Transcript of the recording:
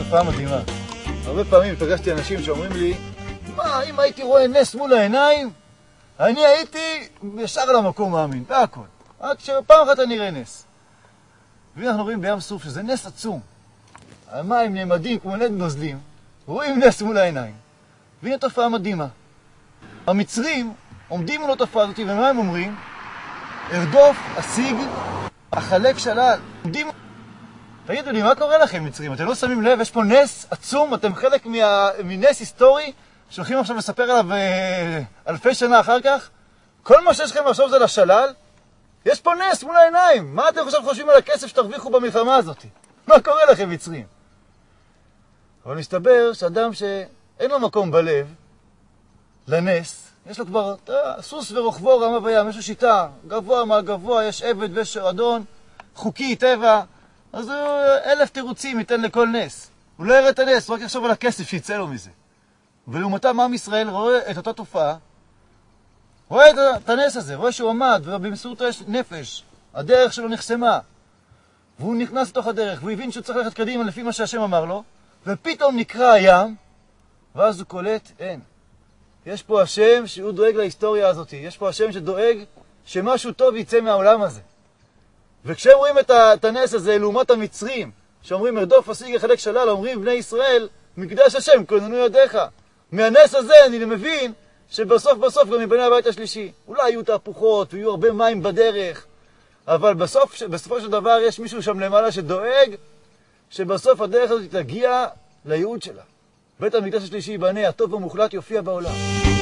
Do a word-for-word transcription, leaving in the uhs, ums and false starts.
תופעה מדהימה. הרבה פעמים פגשתי אנשים שאומרים לי, מה, אם הייתי רואה נס מול העיניים, אני הייתי ישר למקום מאמין, והכל. עד שפעם אחת אני אראה נס. ואנחנו רואים בים סוף שזה נס עצום. המים נעמדים כמו נד נוזלים, רואים נס מול העיניים. והנה תופעה מדהימה. המצרים עומדים מול התופעה הזאת, ומה הם אומרים? ארדוף, אשיג, אחלק שלל. עומדים... תגידו לי, מה קורה לכם מצרים? אתם לא שמים לב? יש פה נס עצום, אתם חלק מה... מנס היסטורי, שהולכים עכשיו לספר עליו אה... אלפי שנה אחר כך. כל מה שיש לכם עכשיו זה לשלל. יש פה נס מול העיניים. מה אתם עכשיו חושבים על הכסף שתרוויחו במלחמה הזאת? מה קורה לכם מצרים? אבל מסתבר שאדם שאין לו מקום בלב לנס, יש לו כבר סוס ורוכבו רמה בים, יש לו שיטה, גבוה מה גבוה, יש עבד ויש אדון, חוקי, טבע, אז הוא אלף תירוצים ייתן לכל נס. הוא לא יראה את הנס, הוא רק יחשוב על הכסף שיצא לו מזה. ולעומתם עם ישראל רואה את אותה תופעה, רואה את הנס הזה, רואה שהוא עמד, ובמסורת יש נפש, הדרך שלו נחסמה, והוא נכנס לתוך הדרך, והוא הבין שהוא צריך ללכת קדימה לפי מה שהשם אמר לו, ופתאום נקרא הים, ואז הוא קולט, אין. יש פה השם שהוא דואג להיסטוריה הזאת, יש פה השם שדואג שמשהו טוב יצא מהעולם הזה. וכשהם רואים את הנס הזה לעומת המצרים, שאומרים ארדוף אשיג אחלק שלל, אומרים בני ישראל, מקדש השם, כוננו ידיך. מהנס הזה אני מבין שבסוף בסוף גם מבני הבית השלישי. אולי יהיו תהפוכות ויהיו הרבה מים בדרך, אבל בסוף, בסופו של דבר יש מישהו שם למעלה שדואג שבסוף הדרך הזאת תגיע לייעוד שלה. בית המקדש השלישי ייבנה, הטוב והמוחלט יופיע בעולם.